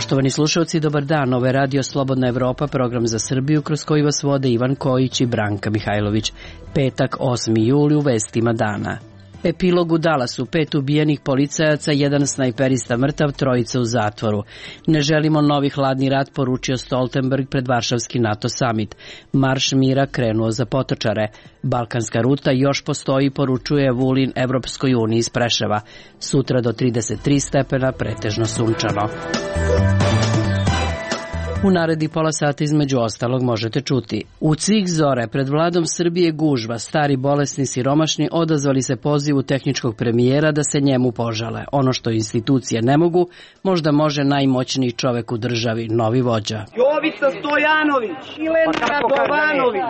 Poštovani slušalci, dobar dan. Ovo je Radio Slobodna Evropa, program za Srbiju kroz koji vas vode Ivan Kojić i Branka Mihajlović. Petak, 8. juli, u vestima dana. Epilog u Dallasu, 5 ubijenih policajaca, 1 snajperista mrtav, 3 u zatvoru. Ne želimo novi hladni rat, poručio Stoltenberg pred Varšavski NATO summit. Marš mira krenuo za potočare. Balkanska ruta još postoji, poručuje Vulin Evropskoj uniji iz Preševa. Sutra do 33 stepena, pretežno sunčano. U narednih pola sata između ostalog možete čuti. U cik zore pred vladom Srbije gužva, stari, bolesni, siromašni odazvali se pozivu tehničkog premijera da se njemu požale. Ono što institucije ne mogu, možda može najmoćniji čovek u državi, novi vođa. Jovica Stojanović, Milena Radovanović,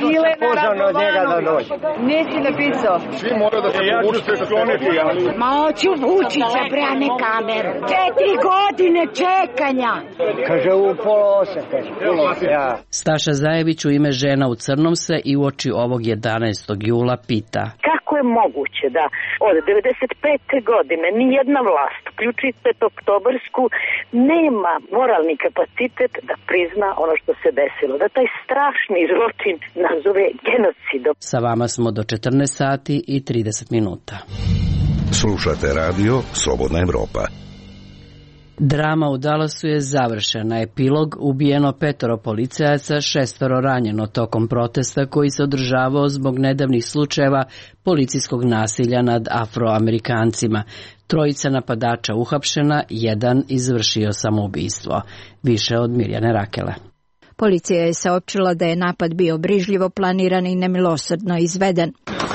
Nisi napisao. Svi moraju da se povuče se skloniti. Ma hoću Vučića, bre, a ne kameru. 4 godine čekanja. Kaže u pola 8. Staša Zajević u ime Žena u crnom se i uoči ovog 11. jula pita. Kako je moguće da od 95. godine nijedna vlast, uključujući oktobarsku, nema moralni kapacitet da prizna ono što se desilo, da taj strašni zločin nazove genocidom. Sa vama smo do 14 sati i 30 minuta. Slušate radio Slobodna Evropa. Drama u Dallasu je završena. Epilog: ubijeno 5 policajaca, 6 ranjeno tokom protesta koji se održavao zbog nedavnih slučajeva policijskog nasilja nad Afroamerikancima. 3 napadača uhapšena, 1 izvršio samoubistvo. Više od Mirjane Rakele. Policija je saopćila da je napad bio brižljivo planiran i nemilosrdno izveden.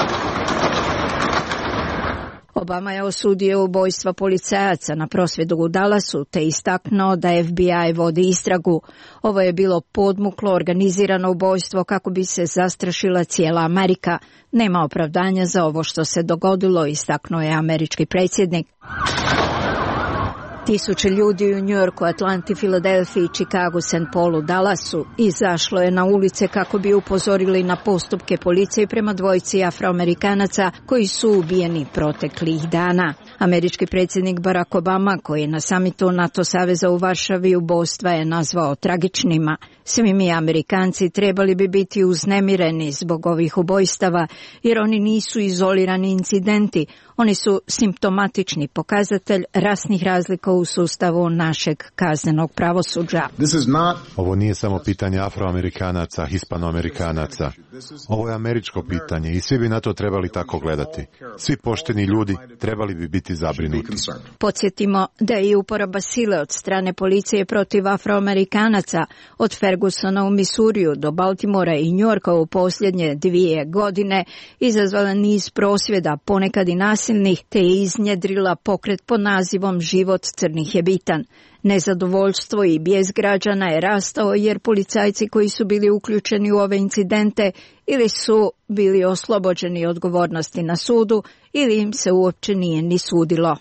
Obama je osudio ubojstva policajaca na prosvjedu u Dallasu te istaknuo da FBI vodi istragu. Ovo je bilo podmuklo organizirano ubojstvo kako bi se zastrašila cijela Amerika. Nema opravdanja za ovo što se dogodilo, istaknuo je američki predsjednik. Tisuće ljudi u Njujorku, Atlanti, Filadelfiji, Čikagu, St. Paulu, Dallasu izašlo je na ulice kako bi upozorili na postupke policije prema 2 Afroamerikanaca koji su ubijeni proteklih dana. Američki predsjednik Barack Obama, koji je na samitu NATO saveza u Varšavi ubojstva je nazvao tragičnima. Svi mi Amerikanci trebali bi biti uznemireni zbog ovih ubojstava, jer oni nisu izolirani incidenti. Oni su simptomatični pokazatelj rasnih razlika u sustavu našeg kaznenog pravosuđa. Ovo nije samo pitanje Afroamerikanaca, Hispanoamerikanaca. Ovo je američko pitanje i svi bi na to trebali tako gledati. Svi pošteni ljudi trebali bi biti zabrinuti. Podsjetimo da je i uporaba sile od strane policije protiv Afroamerikanaca od Fergusona u Misuriju do Baltimora i Njujorka u posljednje 2 godine izazvala niz prosvjeda, ponekad i nasilnih, te je iznjedrila pokret pod nazivom Život crnih je bitan. Nezadovoljstvo i bijes građana je rastao jer policajci koji su bili uključeni u ove incidente ili su bili oslobođeni odgovornosti na sudu ili im se uopće nije ni sudilo.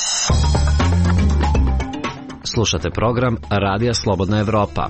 Slušate program Radija Slobodna Evropa.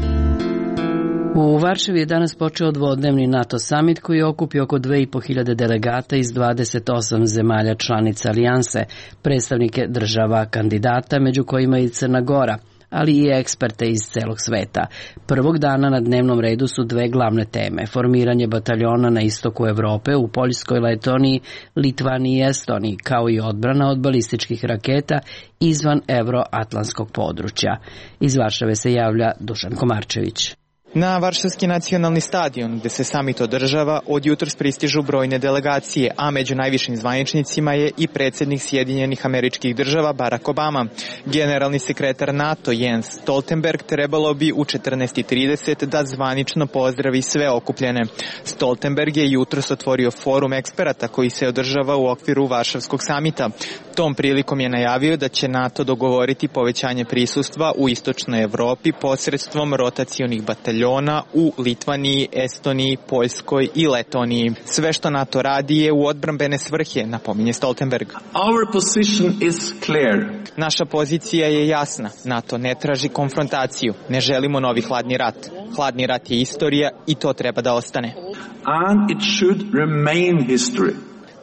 U Varšavi je danas počeo dvodnevni NATO summit koji je okupio oko 2500 delegata iz 28 zemalja članica alijanse, predstavnike država kandidata, među kojima i Crna Gora, ali i eksperte iz celog sveta. Prvog dana na dnevnom redu su 2 glavne teme: formiranje bataljona na istoku Evrope u Poljskoj, Letoniji, Litvaniji i Estoniji, kao i odbrana od balističkih raketa izvan evroatlantskog područja. Iz Varšave se javlja Dušan Komarčević. Na Varšavski nacionalni stadion, gde se samit održava, od jutros pristižu brojne delegacije, a među najvišim zvaničnicima je i predsjednik Sjedinjenih Američkih Država Barack Obama. Generalni sekretar NATO Jens Stoltenberg trebalo bi u 14:30 da zvanično pozdravi sve okupljene. Stoltenberg je jutros otvorio forum eksperata koji se održava u okviru Varšavskog samita. Tom prilikom je najavio da će NATO dogovoriti povećanje prisustva u istočnoj Evropi posredstvom rotacionih bataljona u Litvaniji, Estoniji, Poljskoj i Letoniji. Sve što NATO radi je u odbrambene svrhe, napominje Stoltenberg. Our position is clear. Naša pozicija je jasna. NATO ne traži konfrontaciju. Ne želimo novi hladni rat. Hladni rat je istorija i to treba da ostane. And it should remain history.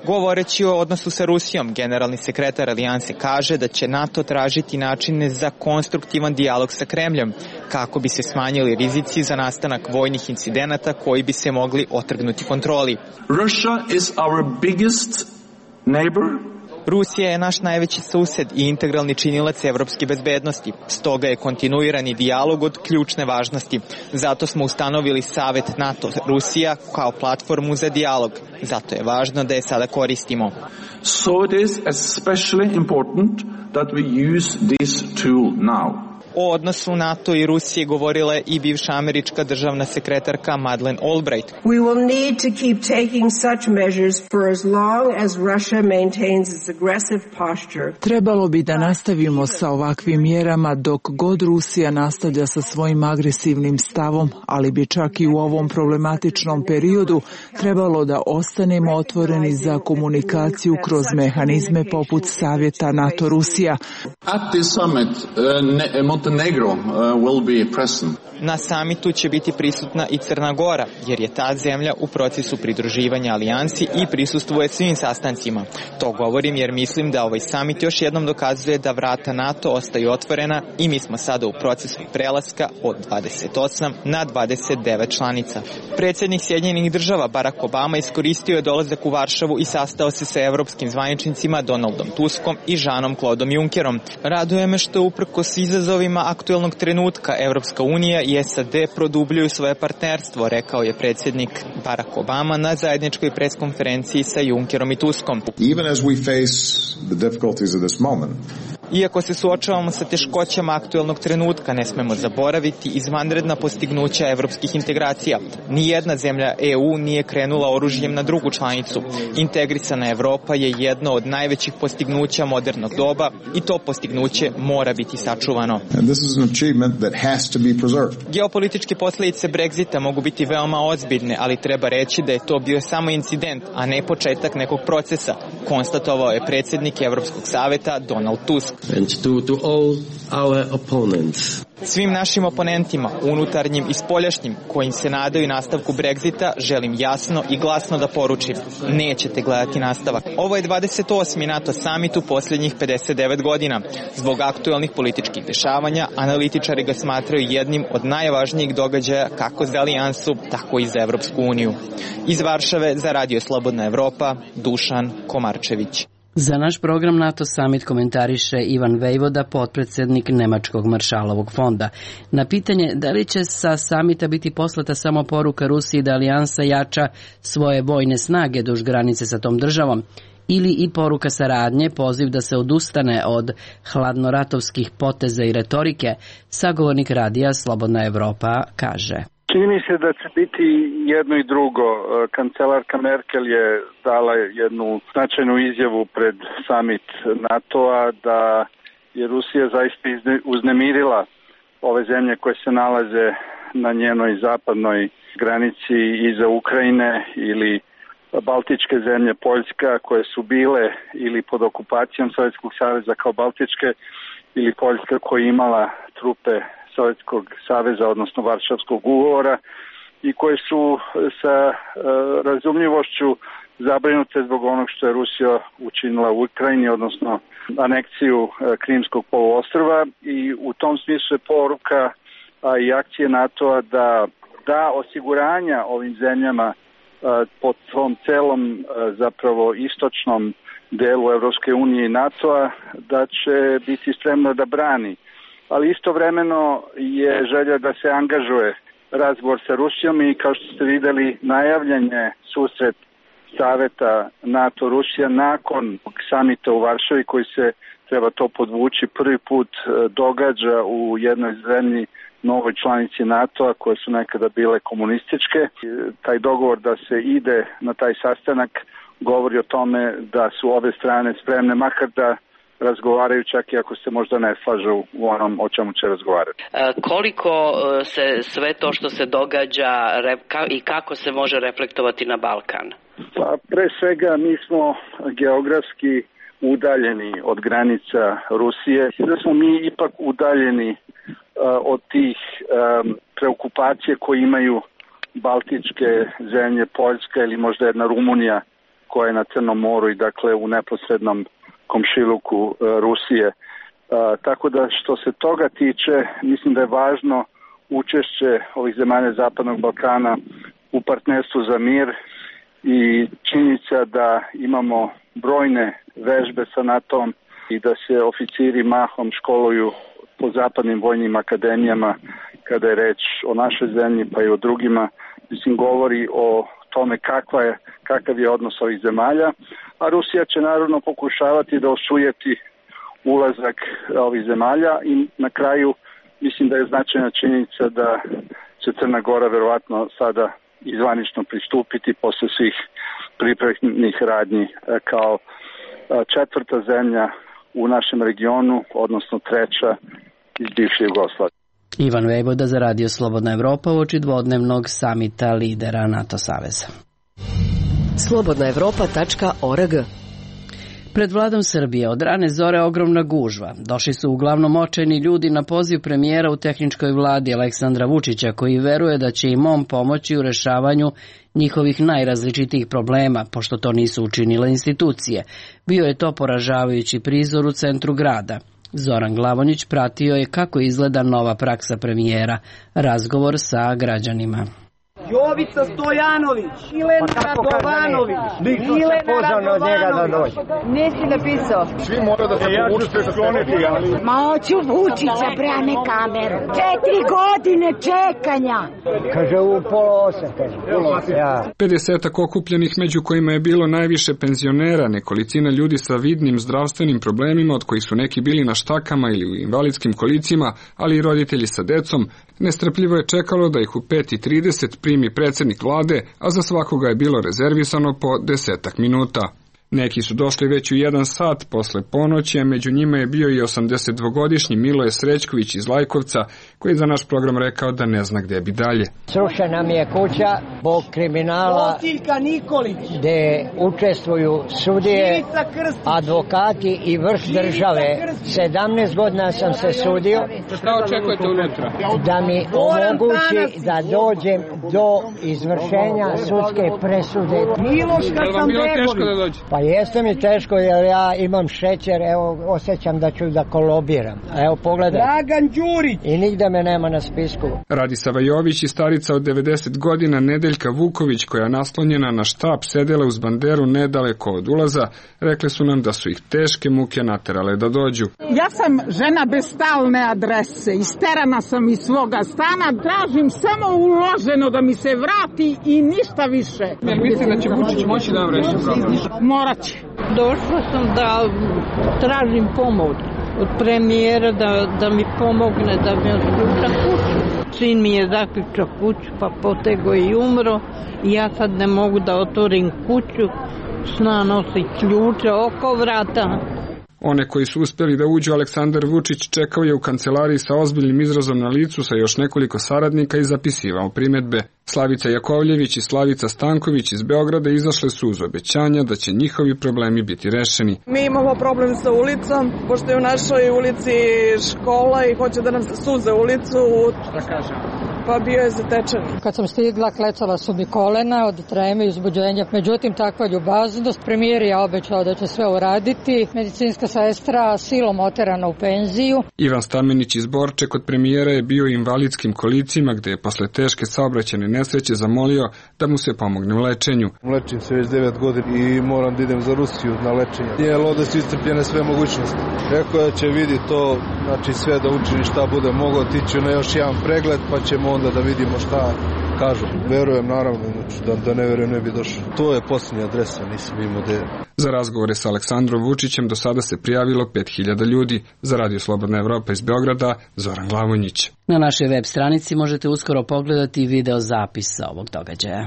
Govoreći o odnosu sa Rusijom, generalni sekretar alijanse kaže da će NATO tražiti načine za konstruktivan dijalog sa Kremljom, kako bi se smanjili rizici za nastanak vojnih incidenata koji bi se mogli otrgnuti kontroli. Russia is our biggest neighbor. Rusija je naš najveći sused i integralni činilac evropske bezbednosti. Stoga je kontinuirani dijalog od ključne važnosti. Zato smo ustanovili Savet NATO-Rusija kao platformu za dijalog. Zato je važno da je sada koristimo. So it is especially important that we use this tool now. O odnosu NATO i Rusije govorila je i bivša američka državna sekretarka Madeleine Albright. We will need to keep taking such measures for as long as Russia maintains its aggressive posture. Trebalo bi da nastavimo sa ovakvim mjerama dok god Rusija nastavlja sa svojim agresivnim stavom, ali bi čak i u ovom problematičnom periodu trebalo da ostanemo otvoreni za komunikaciju kroz mehanizme poput Savjeta NATO-Rusija. At this summit, Montenegro will be present. Na samitu će biti prisutna i Crna Gora, jer je ta zemlja u procesu pridruživanja alijansi i prisustvuje svim sastancima. To govorim jer mislim da ovaj samit još jednom dokazuje da vrata NATO ostaju otvorena i mi smo sada u procesu prelaska od 28 na 29 članica. Predsjednik Sjedinjenih država Barack Obama iskoristio je dolazak u Varšavu i sastao se sa evropskim zvaničnicima Donaldom Tuskom i Jeanom-Claudeom Junckerom. Raduje me što uprkos izazovima aktuelnog trenutka Evropska unija i SAD produbljuju svoje partnerstvo, rekao je predsjednik Barack Obama na zajedničkoj preskonferenciji sa Junckerom i Tuskom. Even as we face the difficulties of this moment, iako se suočavamo sa teškoćama aktuelnog trenutka, ne smemo zaboraviti izvanredna postignuća evropskih integracija. Nijedna zemlja EU nije krenula oružjem na drugu članicu. Integrisana Evropa je jedno od najvećih postignuća modernog doba i to postignuće mora biti sačuvano. Geopolitičke posljedice Brexita mogu biti veoma ozbiljne, ali treba reći da je to bio samo incident, a ne početak nekog procesa, konstatovao je predsjednik Evropskog saveta Donald Tusk. And to all our opponents. Svim našim oponentima, unutarnjim i spoljašnjim, kojim se nadaju nastavku Brexita, želim jasno i glasno da poručim. Nećete gledati nastavak. Ovo je 28. NATO samit u posljednjih 59 godina. Zbog aktuelnih političkih dešavanja, analitičari ga smatraju jednim od najvažnijih događaja kako za alijansu, tako i za Evropsku uniju. Iz Varšave za Radio Slobodna Evropa, Dušan Komarčević. Za naš program NATO Summit komentariše Ivan Vejvoda, potpredsjednik Nemačkog maršalovog fonda. Na pitanje da li će sa samita biti poslata samo poruka Rusiji da alijansa jača svoje vojne snage duž granice sa tom državom, ili i poruka saradnje, poziv da se odustane od hladnoratovskih poteza i retorike, sagovornik radija Slobodna Evropa kaže. Čini mi se da će biti jedno i drugo. Kancelarka Merkel je dala jednu značajnu izjavu pred samit NATO-a da je Rusija zaista uznemirila ove zemlje koje se nalaze na njenoj zapadnoj granici iza Ukrajine ili Baltičke zemlje, Poljska, koje su bile ili pod okupacijom Sovjetskog saveza kao Baltičke ili Poljska koja je imala trupe Sovjetskog saveza, odnosno Varšavskog ugovora i koje su sa razumljivošću zabrinute zbog onog što je Rusija učinila u Ukrajini, odnosno aneksiju Krimskog poluostrva i u tom smislu je poruka i akcije NATO-a da osiguranja ovim zemljama po tom celom zapravo istočnom delu Evropske unije i NATO-a da će biti spremna da brani. Ali istovremeno je želja da se angažuje razgovor sa Rusijom i kao što ste videli najavljen je susret Saveta NATO-Rusija nakon samita u Varšavi koji se, treba to podvući, prvi put događa u jednoj zemlji, novoj članici NATO-a koje su nekada bile komunističke. Taj dogovor da se ide na taj sastanak govori o tome da su obe strane spremne makar da razgovaraju čak i ako se možda ne slažu u onom o čemu će razgovarati. Koliko se sve to što se događa i kako se može reflektovati na Balkan? Pa pre svega mi smo geografski udaljeni od granica Rusije. Da smo mi ipak udaljeni od tih preokupacije koje imaju Baltičke zemlje, Poljska ili možda jedna Rumunija koja je na Crnom moru i dakle u neposrednom komšiluku Rusije. Tako da što se toga tiče, mislim da je važno učešće ovih zemalja Zapadnog Balkana u partnerstvu za mir i činjenica da imamo brojne vežbe sa NATO-om i da se oficiri mahom školuju po zapadnim vojnim akademijama kada je reč o našoj zemlji pa i o drugima, mislim govori o tome kakav je odnos ovih zemalja, a Rusija će naravno pokušavati da osujeti ulazak ovih zemalja i na kraju mislim da je značajna činjenica da će Crna Gora verovatno sada izvanično pristupiti posle svih pripremnih radnji kao četvrta zemlja u našem regionu, odnosno treća iz bivše Jugoslavije. Ivan Vejvoda za Radio Slobodna Evropa uoči dvodnevnog samita lidera NATO saveza. slobodnaevropa.org. Pred vladom Srbije od rane zore ogromna gužva. Došli su uglavnom očajni ljudi na poziv premijera u tehničkoj vladi Aleksandra Vučića, koji veruje da će im on pomoći u rešavanju njihovih najrazličitijih problema, pošto to nisu učinile institucije. Bio je to poražavajući prizor u centru grada. Zoran Glavonjić pratio je kako izgleda nova praksa premijera, razgovor sa građanima. Jovica Stojanović, Milena Radovanović, Milena Radovanović. Nisi napisao? Svi moraju da se povučete skloniti, ali... Ma hoću Vučića, brane kameru. 4 godine čekanja. Kaže u 7:30, kaže. 50-ak okupljenih, među kojima je bilo najviše penzionera, nekolicina ljudi sa vidnim zdravstvenim problemima, od kojih su neki bili na štakama ili u invalidskim kolicima, ali i roditelji sa decom, nestrpljivo je čekalo da ih u 5:30 primi predsjednik vlade, a za svakoga je bilo rezervisano po 10 minuta. Neki su došli već u 1 sat posle ponoći, a među njima je bio i 82-godišnji Miloje Srećković iz Lajkovca, koji je za naš program rekao da ne zna gde bi dalje. Srušena mi je kuća zbog kriminala gde učestvuju sudije, advokati i vrh države. 17 godina sam se sudio. Šta očekujete unutra? Da mi omogući da dođem do izvršenja sudske presude. Je vam bilo teško da dođe? Pa jeste mi teško jer ja imam šećer, evo osjećam da ću da kolobiram. Evo pogledaj. Dragan Đurić. I nigde me nema na spisku. Radisava Jović i starica od 90 godina Nedeljka Vuković, koja je naslonjena na štap sedela uz banderu nedaleko od ulaza, rekli su nam da su ih teške muke naterale da dođu. Ja sam žena bez stalne adrese, isterana sam iz svoga stana, tražim samo uloženo da mi se vrati i ništa više. Mislite da će Vučić moći da vam reši problem? Morat će. Došla sam da tražim pomoć od premijera da mi pomogne da mi otključa kuću. Sin mi je zaključao kuću pa potego i umro i ja sad ne mogu da otvorim kuću, sna nosi ključe oko vrata. One koji su uspjeli da uđu, Aleksandar Vučić čekao je u kancelariji sa ozbiljnim izrazom na licu sa još nekoliko saradnika i zapisivao primjedbe. Slavica Jakovljević i Slavica Stanković iz Beograda izašle su uz obećanja da će njihovi problemi biti rešeni. Mi imamo problem sa ulicom, pošto je u našoj ulici škola i hoće da nam suze ulicu. Šta kažem? Pa bio je zatečen. Kad sam stigla, klecala su mi kolena od treme i uzbuđenja. Međutim, takva ljubaznost, premijer je obećao da će sve uraditi. Medicinska sestra silom oterana u penziju. Ivan Stamenić iz Borče kod premijera je bio u invalidskim kolicima, gde je posle teške saobraćajne nesreće zamolio da mu se pomogne u lečenju. Lečim se već 9 godina i moram da idem za Rusiju na lečenje. Jer ovde su iscrpljene sve mogućnosti. Rekao da će vidi to, znači sve da učini šta bude mogao, tići na još jedan pregled pa ćemo onda da vidimo šta kažu. Verujem naravno, znači da ne verujem ne bi došao. To je posljednja adresa, nisam imao da je. Za razgovore sa Aleksandrom Vučićem do sada se prijavilo 5000 ljudi. Za Radio Slobodna Evropa iz Beograda, Zoran Glavonjić. Na našoj web stranici možete uskoro pogledati video zapisa ovog događaja.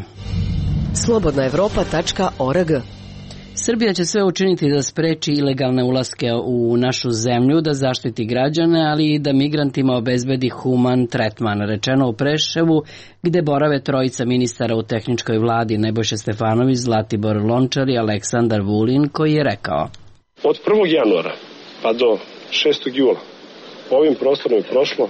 slobodnaevropa.org. Srbija će sve učiniti da spreči ilegalne ulaske u našu zemlju, da zaštiti građane, ali i da migrantima obezbedi human tretman, rečeno u Preševu, gde borave trojica ministara u tehničkoj vladi, Nebojša Stefanović, Zlatibor Lončar i Aleksandar Vulin, koji je rekao: Od 1. januara pa do 6. jula ovim prostorom je prošlo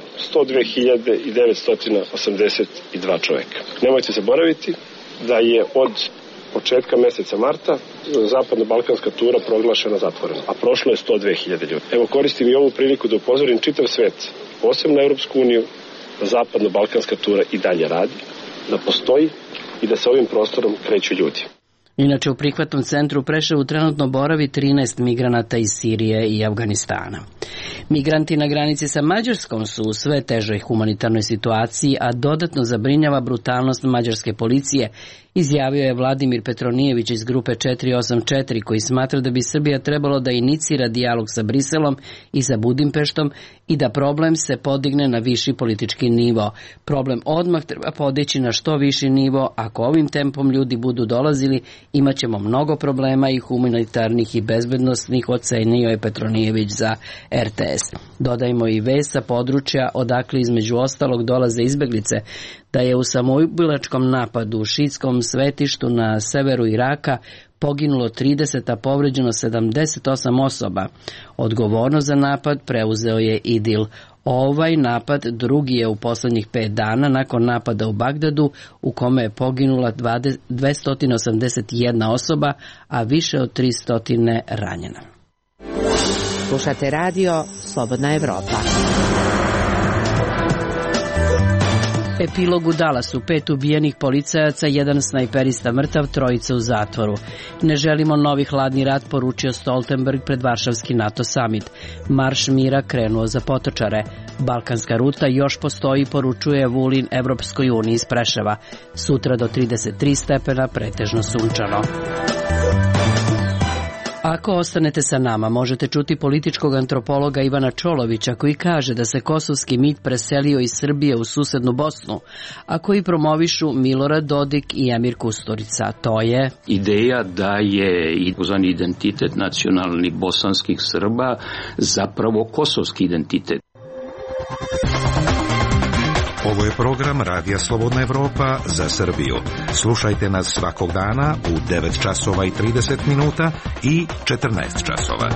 102.982 čoveka. Nemojte zaboraviti da je od početka meseca marta zapadno-balkanska tura proglašena zatvorena, a prošlo je 102.000 ljudi. Evo, koristim i ovu priliku da upozorim čitav svet, posebno Europsku uniju, da zapadno-balkanska tura i dalje radi, da postoji i da se ovim prostorom kreću ljudi. Inače, u prihvatnom centru u Preševu trenutno boravi 13 migranata iz Sirije i Afganistana. Migranti na granici sa Mađarskom su u sve težoj humanitarnoj situaciji, a dodatno zabrinjava brutalnost mađarske policije, izjavio je Vladimir Petronijević iz grupe 484, koji smatra da bi Srbija trebalo da inicira dijalog sa Briselom i sa Budimpeštom i da problem se podigne na viši politički nivo. Problem odmah treba podići na što viši nivo. Ako ovim tempom ljudi budu dolazili, imat ćemo mnogo problema i humanitarnih i bezbednostnih, ocenio je Petronijević za RTS. Dodajmo i vest sa područja odakle između ostalog dolaze izbeglice, da je u samoubilačkom napadu u šiitskom svetištu na severu Iraka poginulo 30, a povređeno 78 osoba. Odgovornost za napad preuzeo je IDIL. Ovaj napad drugi je u poslednjih 5 dana nakon napada u Bagdadu, u kome je poginula 281 osoba, a više od 300 ranjena. Slušate radio Slobodna Evropa. Epilog u Dallasu, 5 ubijenih policajaca, 1 snajperista mrtav, 3 u zatvoru. Ne želimo novi hladni rat, poručio Stoltenberg pred Varšavski NATO summit. Marš mira krenuo za Potočare. Balkanska ruta još postoji, poručuje Vulin Evropskoj uniji iz Preševa. Sutra do 33 stepena, pretežno sunčano. Ako ostanete sa nama, možete čuti političkog antropologa Ivana Čolovića, koji kaže da se kosovski mit preselio iz Srbije u susednu Bosnu, a koji promovišu Milorad Dodik i Emir Kusturica. To je ideja da je uzvani identitet nacionalnih bosanskih Srba zapravo kosovski identitet. Ovo je program Radija Slobodna Evropa za Srbiju. Slušajte nas svakog dana u 9 časova i 30 minuta i 14 časova.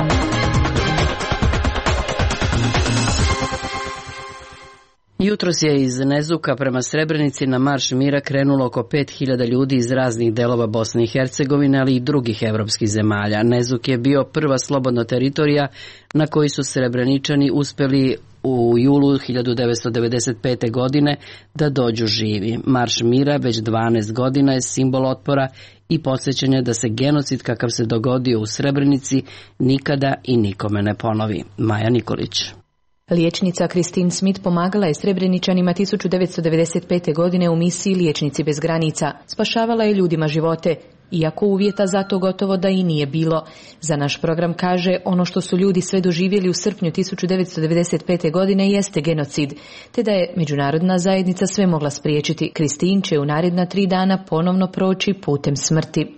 Jutros je iz Nezuka prema Srebrenici na Marš mira krenulo oko 5000 ljudi iz raznih delova Bosne i Hercegovine, ali i drugih evropskih zemalja. Nezuk je bio prva slobodna teritorija na kojoj su Srebreničani uspeli u julu 1995. godine da dođu živi. Marš mira već 12 godina je simbol otpora i podsjećanja da se genocid kakav se dogodio u Srebrenici nikada i nikome ne ponovi. Maja Nikolić. Liječnica Christine Smith pomagala je Srebreničanima 1995. godine u misiji Liječnici bez granica. Spašavala je ljudima živote, iako uvjeta za to gotovo da i nije bilo. Za naš program kaže, ono što su ljudi sve doživjeli u srpnju 1995. godine jeste genocid, te da je međunarodna zajednica sve mogla spriječiti. Christine će u naredna 3 dana ponovno proći putem smrti.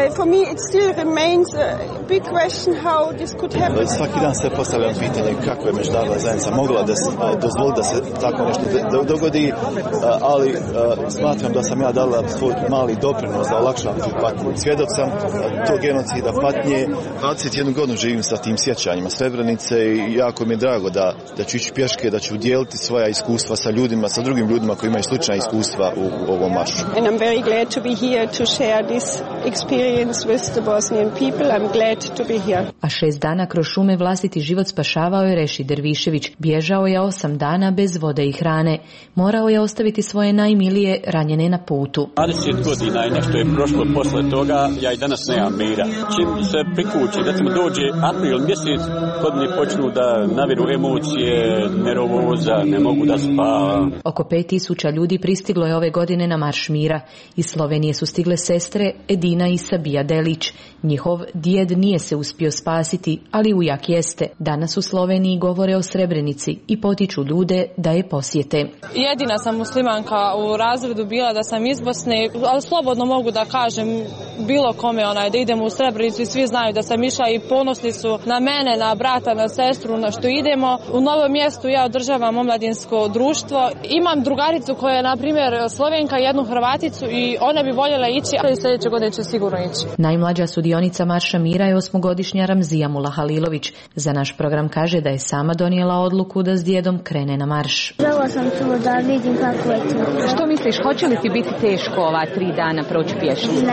Svaki dan se postavljam pitanje kako je međunarodna zajednica mogla dozvoliti da se tako nešto dogodi, ali smatram da sam ja dala svoj mali doprinos da olakšam tu patnju. Svjedok sam tog genocida, patnje. 21 godinu živim sa tim sjećanjima Srebrenice i jako mi je drago da ću ići pješke, da ću dijeliti svoja iskustva sa ljudima, sa drugim ljudima koji imaju slična iskustva u ovom maršu. And I'm very glad to be here to share this experience with the Bosnian people. I'm glad to be here. A 6 dana kroz šume vlastiti život spašavao je Reši Dervišević. Bježao je 8 dana bez vode i hrane. Morao je ostaviti svoje najmilije ranjene na putu. 20 godina i nešto je prošlo posle toga, ja i danas nemam mira. Čim se prikući, recimo dođe april mjesec, kod mi počnu da naviru emocije, nervoza, ne mogu da spavam. Oko 5000 ljudi pristiglo je ove godine na Marš mira. Iz Slovenije su stigle sestre Edina i Sabija Delić. Njihov djed nije se uspio spasiti, ali ujak jeste. Danas u Sloveniji govore o Srebrenici i potiču ljude da je posjete. Jedina sam muslimanka u razredu bila da sam iz Bosne, ali slobodno mogu da kažem bilo kome da idemo u Srebrenicu i svi znaju da sam išla i ponosni su na mene, na brata, na sestru, na što idemo. U novom mjestu ja održavam omladinsko društvo. Imam drugaricu koja je, na primjer, Slovenka, jednu Hrvaticu i ona bi voljela ići, ali sljedeće godine će sigurno ići. Najmlađa sudionica Marša mira je 8-godišnja Ramzija Mulahalilović. Za naš program kaže da je sama donijela odluku da s djedom krene na marš. Žela sam tu da vidim kako je to. Što misliš, hoće li ti biti teško ova 3 dana proći pješke? Ne.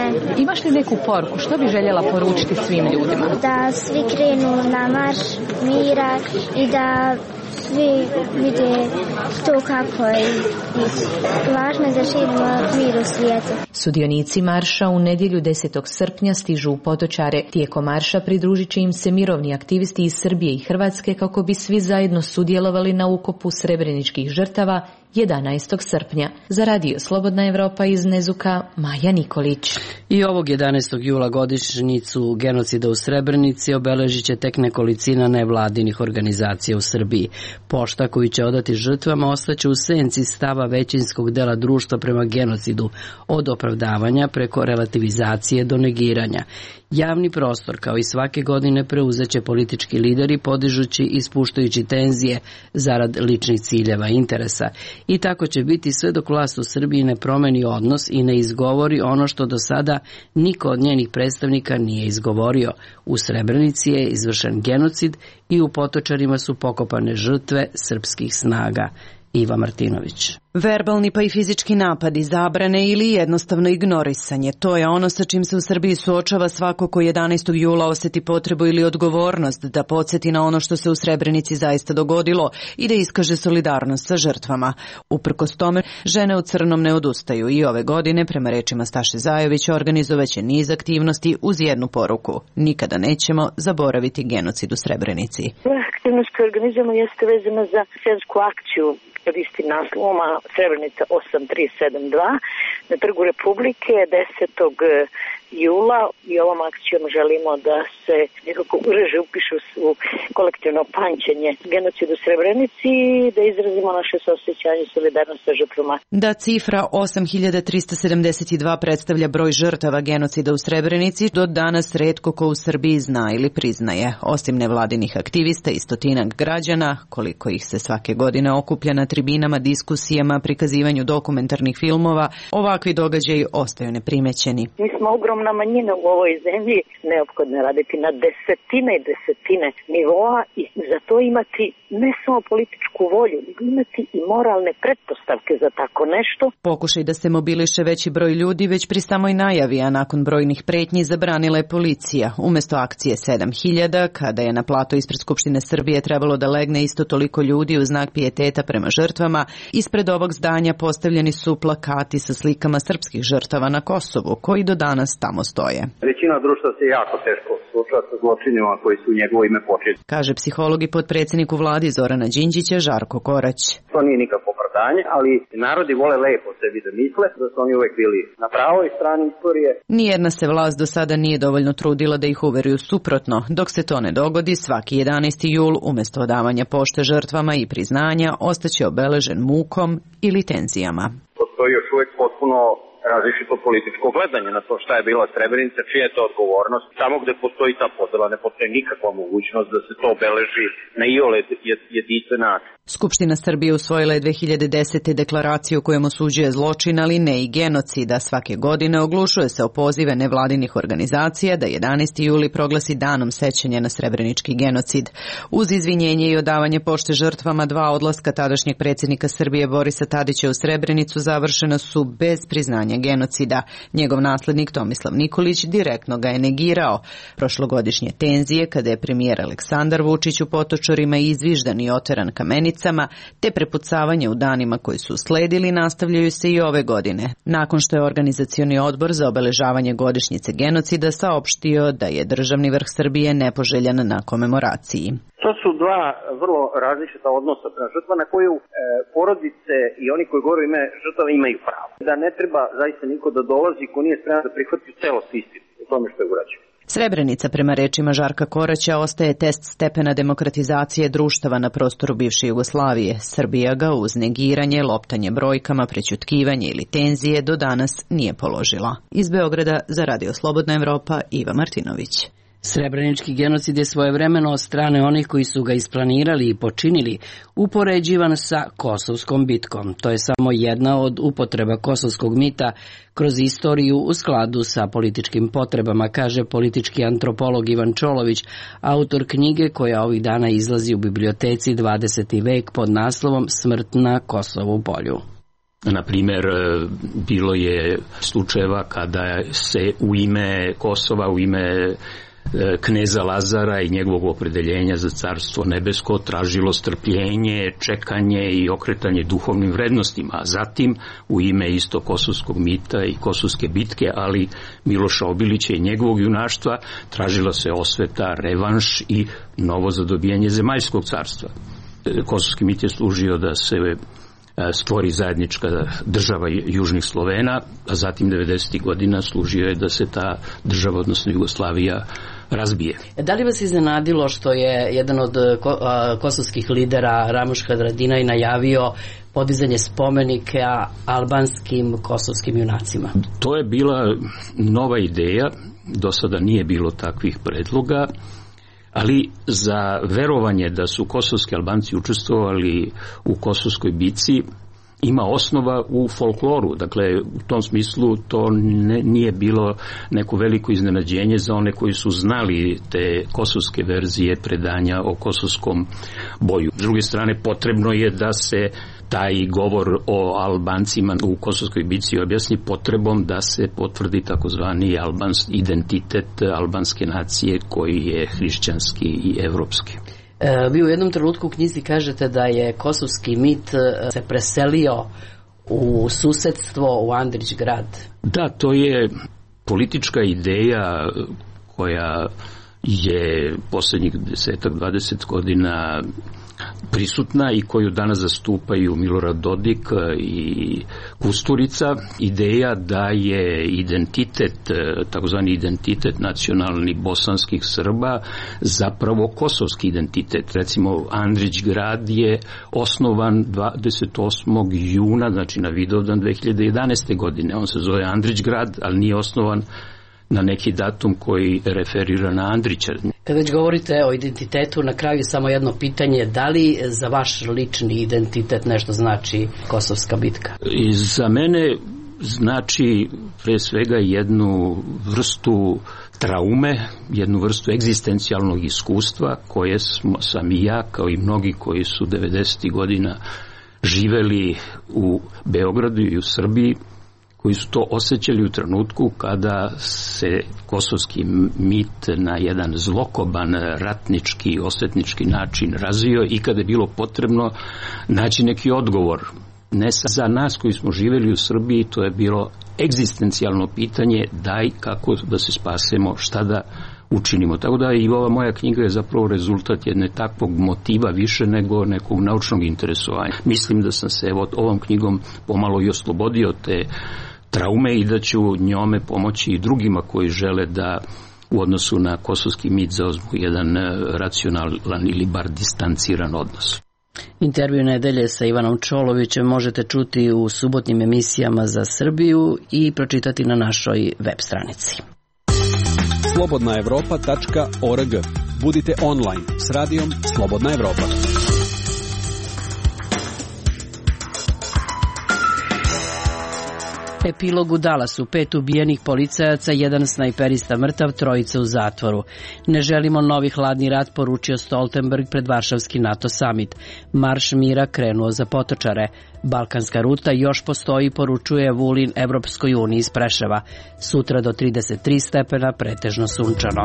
Imaš li neku poruku? Što bi željela poručiti svim ljudima? Da svi krenu na marš mira i da svi vide to kako je važno da živimo mir u svijetu. Sudionici marša u nedjelju 10. srpnja stižu u Potočare. Tijekom marša pridružit će im se mirovni aktivisti iz Srbije i Hrvatske kako bi svi zajedno sudjelovali na ukopu srebreničkih žrtava 11. srpnja. Za radio Slobodna Evropa iz Nezuka, Maja Nikolić. I ovog 11. jula godišnjicu genocida u Srebrenici obeležit će tek nekolicina nevladinih organizacija u Srbiji. Pošta koju će odati žrtvama ostaće u senci stava većinskog dela društva prema genocidu, od opravdavanja preko relativizacije do negiranja. Javni prostor, kao i svake godine, preuzeće politički lideri podižući i spuštajući tenzije zarad ličnih ciljeva i interesa. I tako će biti sve dok vlast u Srbiji ne promeni odnos i ne izgovori ono što do sada niko od njenih predstavnika nije izgovorio. U Srebrenici je izvršen genocid i u Potočarima su pokopane žrtve srpskih snaga. Iva Martinović. Verbalni pa i fizički napadi, zabrane ili jednostavno ignorisanje. To je ono sa čim se u Srbiji suočava svako ko 11. jula osjeti potrebu ili odgovornost da podsjeti na ono što se u Srebrenici zaista dogodilo i da iskaže solidarnost sa žrtvama. Uprkos tome, žene u crnom ne odustaju i ove godine, prema rečima Staše Zajovića, organizovaće niz aktivnosti uz jednu poruku. Nikada nećemo zaboraviti genocid u Srebrenici. Aktivnost koju organizujemo jeste vezana za svjetsku akciju pod istim naslovom Srebrenica 8372 na Trgu Republike 10. jula i ovom akcijom želimo da se nekako ureže upišu u kolektivno pamćenje genocidu u Srebrenici i da izrazimo naše saosjećanje i solidarnost sa žrtvama. Da cifra 8372 predstavlja broj žrtava genocida u Srebrenici, do danas retko ko u Srbiji zna ili priznaje. Osim nevladinih aktivista i stotinak građana, koliko ih se svake godine okuplja na tribinama, diskusijama, prikazivanju dokumentarnih filmova, ovakvi događaji ostaju neprimećeni. Mi smo ogromna manjina u ovoj zemlji, neophodno je raditi na desetine i desetine nivoa i za to imati ne samo političku volju, nego imati i moralne pretpostavke za tako nešto. Pokušaj da se mobiliše veći broj ljudi već pri samoj najavi, a nakon brojnih pretnji zabranila je policija. Umjesto akcije 7000, kada je na plato ispred Skupštine Srbije trebalo da legne isto toliko ljudi u znak pijeteta prema žrtvama, ispred ovog zdanja postavljeni su plakati sa slikama srpskih žrtava na Kosovu, koji do danas tamo stoje. Većina društva se jako teško suočava sa zločinima koji su u njegovo ime počinjeni. Kaže psiholog i potpredsjednik u vladi Zorana Đinđića Žarko Korać. To nije nikakvo opravdanje, ali narodi vole lepo sebi da misle da su oni uvek bili na pravoj strani istorije. Nijedna se vlast do sada nije dovoljno trudila da ih uveruju suprotno. Dok se to ne dogodi, svaki 11. jul umjesto odavanja pošte žrtvama i priznanja ostaće obeležen mukom ili tenzijama. Postoji još uvek potpuno različito političko gledanje na to šta je bila Srebrenica, čija je to odgovornost. Tamo gde postoji ta podela ne postoji nikakva mogućnost da se to obeleži na iole jedinstven način. Skupština Srbije usvojila je 2010. deklaraciju kojom osuđuje zločin, ali ne i genocida. Svake godine oglušuje se o pozive nevladinih organizacija da 11. juli proglasi danom sećanja na srebrenički genocid. Uz izvinjenje i odavanje pošte žrtvama, 2 odlaska tadašnjeg predsjednika Srbije Borisa Tadića u Srebrenicu završena su bez priznanja genocida. Njegov naslednik Tomislav Nikolić direktno ga je negirao. Prošlogodišnje tenzije, kada je premijer Aleksandar Vučić u Potočarima izviždan i oteran kamenicama, te prepucavanje u danima koji su usledili nastavljaju se i ove godine. Nakon što je organizacioni odbor za obeležavanje godišnjice genocida saopštio da je državni vrh Srbije nepoželjan na komemoraciji. To su dva vrlo različita odnosa prema žrtva na koju porodice i oni koji govore ime žrtava imaju pravo. Da ne treba zaista niko da dolazi ko nije spreman da prihvati celost istinu u tome što je urađeno. Srebrenica, prema rečima Žarka Koraća, ostaje test stepena demokratizacije društava na prostoru bivše Jugoslavije. Srbija ga uz negiranje, loptanje brojkama, prećutkivanje ili tenzije do danas nije položila. Iz Beograda za Radio Slobodna Evropa, Iva Martinović. Srebrenički genocid je svojevremeno od strane onih koji su ga isplanirali i počinili upoređivan sa Kosovskom bitkom. To je samo jedna od upotreba kosovskog mita kroz istoriju u skladu sa političkim potrebama, kaže politički antropolog Ivan Čolović, autor knjige koja ovih dana izlazi u biblioteci 20. vek pod naslovom Smrt na Kosovu polju. Na primjer, bilo je slučajeva kada se u ime Kosova, u ime kneza Lazara i njegovog opredeljenja za carstvo nebesko tražilo strpljenje, čekanje i okretanje duhovnim vrednostima, a zatim u ime isto kosovskog mita i kosovske bitke, ali Miloša Obilića i njegovog junaštva tražila se osveta, revanš i novo zadobijanje zemaljskog carstva. Kosovski mit je služio da se stvori zajednička država južnih Slovena, a zatim 90. godina služio je da se ta država, odnosno Jugoslavija, razbije. Da li vas iznenadilo što je jedan od kosovskih lidera Ramuš Haradinaj najavio podizanje spomenika albanskim kosovskim junacima? To je bila nova ideja, do sada nije bilo takvih predloga, ali za verovanje da su kosovski Albanci učestvovali u kosovskoj bici ima osnova u folkloru. Dakle, u tom smislu to nije bilo neko veliko iznenađenje za one koji su znali te kosovske verzije predanja o kosovskom boju. S druge strane, potrebno je da se taj govor o Albancima u kosovskoj bici objasni potrebom da se potvrdi takozvani identitet albanske nacije koji je hrišćanski i evropski. Vi u jednom trenutku u knjizi kažete da je kosovski mit se preselio u susedstvo u Andrić grad. Da, to je politička ideja koja je posljednjih 10-20 godina prisutna i koju danas zastupaju Milorad Dodik i Kusturica. Ideja da je identitet, takozvani identitet nacionalni bosanskih Srba zapravo kosovski identitet. Recimo, Andrić grad je osnovan 28. juna, znači na Vidovdan 2011. godine. On se zove Andrić grad, ali nije osnovan na neki datum koji referira na Andrića. Kad već govorite o identitetu, na kraju samo jedno pitanje, da li za vaš lični identitet nešto znači kosovska bitka? I za mene znači pre svega jednu vrstu traume, jednu vrstu egzistencijalnog iskustva koje sam i ja, kao i mnogi koji su 90. godina živeli u Beogradu i u Srbiji, koji su to osjećali u trenutku kada se kosovski mit na jedan zlokoban, ratnički, osvetnički način razvio i kada je bilo potrebno naći neki odgovor. Ne za nas koji smo živjeli u Srbiji, to je bilo egzistencijalno pitanje, daj kako da se spasemo, šta da učinimo. Tako da i ova moja knjiga je zapravo rezultat jedne takvog motiva više nego nekog naučnog interesovanja. Mislim da sam se ovom knjigom pomalo i oslobodio te traume i da ću njome pomoći i drugima koji žele da u odnosu na kosovski mit zauzmu jedan racionalan ili bar distanciran odnos. Intervju nedelje sa Ivanom Čolovićem možete čuti u subotnim emisijama za Srbiju i pročitati na našoj web stranici. slobodnaevropa.org. Budite online s radijom Slobodna Evropa. Epilog u Dallasu, 5 ubijenih policajaca, 1 snajperista mrtav, 3 u zatvoru. Ne želimo novi hladni rat, poručio Stoltenberg pred Varšavski NATO summit. Marš mira krenuo za Potočare. Balkanska ruta još postoji, poručuje Vulin Evropskoj uniji iz Preševa. Sutra do 33 stepena, pretežno sunčano.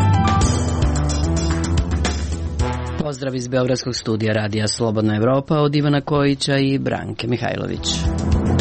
Pozdrav iz Beogradskog studija Radija Slobodna Evropa od Ivana Kojića i Branke Mihajlović.